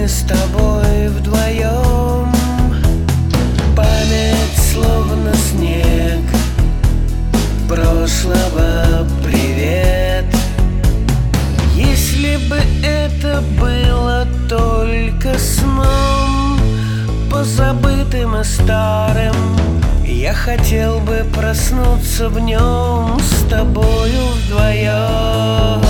мы с тобой вдвоем. Память словно снег прошлого, привет. Если бы это было только сном, позабытым и старым, я хотел бы проснуться в нем с тобою вдвоем.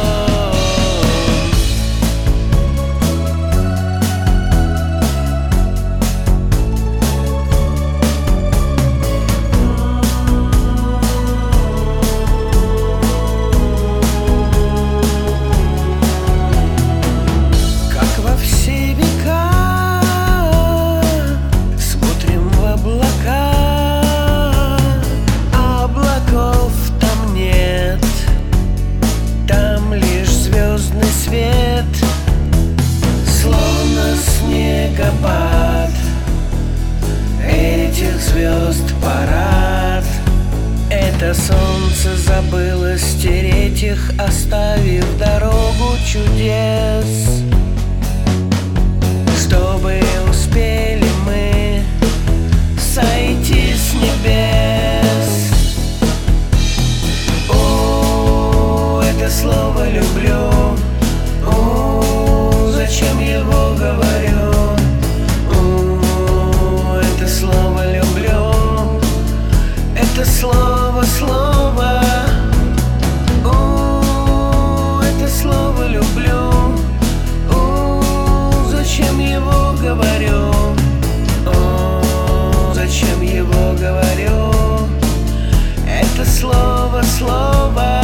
Свет, словно снегопад, этих звезд парад. Это солнце забыло стереть их, оставив дорогу чудес. Чтобы успели мы сойти с небес. О, это слово люблю. Зачем его говорю? Это слово люблю. Это слово, слово. Это слово люблю. Зачем его говорю? Зачем его говорю? Это слово, слово.